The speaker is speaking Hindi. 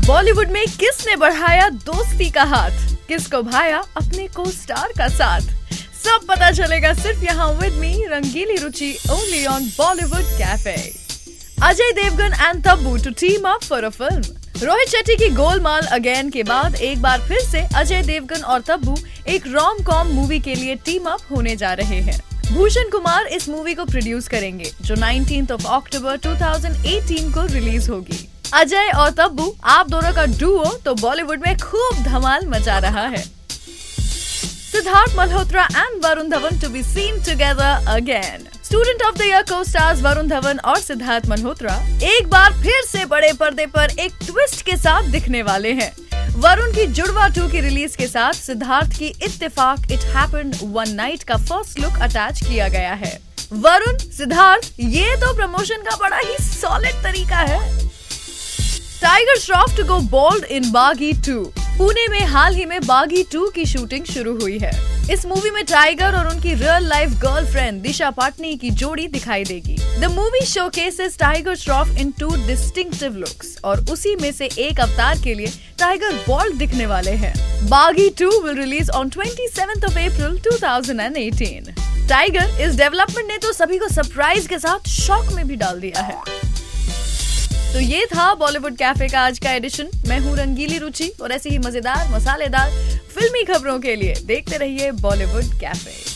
बॉलीवुड में किसने बढ़ाया दोस्ती का हाथ, किसको भाया अपने को स्टार का साथ, सब पता चलेगा सिर्फ यहाँ with me Rangili Ruchi only on Bollywood cafe. Ajay Devgn and Tabu to team up for a film. Rohit Shetty की गोलमाल अगेन के बाद एक बार फिर से अजय देवगन और तब्बू एक रोम कॉम मूवी के लिए टीम अप होने जा रहे हैं। भूषण कुमार इस मूवी को प्रोड्यूस करेंगे जो 19 अक्टूबर 2018 को रिलीज होगी। अजय और तब्बू आप दोनों का डुओ तो बॉलीवुड में खूब धमाल मचा रहा है। Siddharth Malhotra and Varun Dhawan to be seen together again. Student of the year को स्टार्स वरुण धवन और सिद्धार्थ मल्होत्रा एक बार फिर से बड़े पर्दे पर एक ट्विस्ट के साथ दिखने वाले हैं। वरुण की जुड़वा 2 की रिलीज के साथ सिद्धार्थ की Ittefaq it happened one night का फर्स्ट लुक अटैच किया गया है। वरुण सिद्धार्थ ये तो प्रमोशन का बड़ा ही सॉलिड तरीका है। Tiger Shroff to go bold in Baaghi 2। Pune में हाल ही में बागी 2 की शूटिंग शुरू हुई है। इस मूवी में टाइगर और उनकी real life girlfriend Disha Patani की जोड़ी दिखाई देगी। The movie showcases Tiger Shroff in 2 distinctive looks और उसी में से एक अवतार के लिए टाइगर बोल्ड दिखने वाले हैं। Baaghi 2 will release on 27 April 2018। Tiger इस डेवलपमेंट ने तो सभी को सरप्राइज के साथ शॉक में भी डाल दिया है। तो ये था बॉलीवुड कैफे का आज का एडिशन। मैं हूँ रंगीली रुचि और ऐसी ही मजेदार मसालेदार फिल्मी खबरों के लिए देखते रहिए बॉलीवुड कैफे।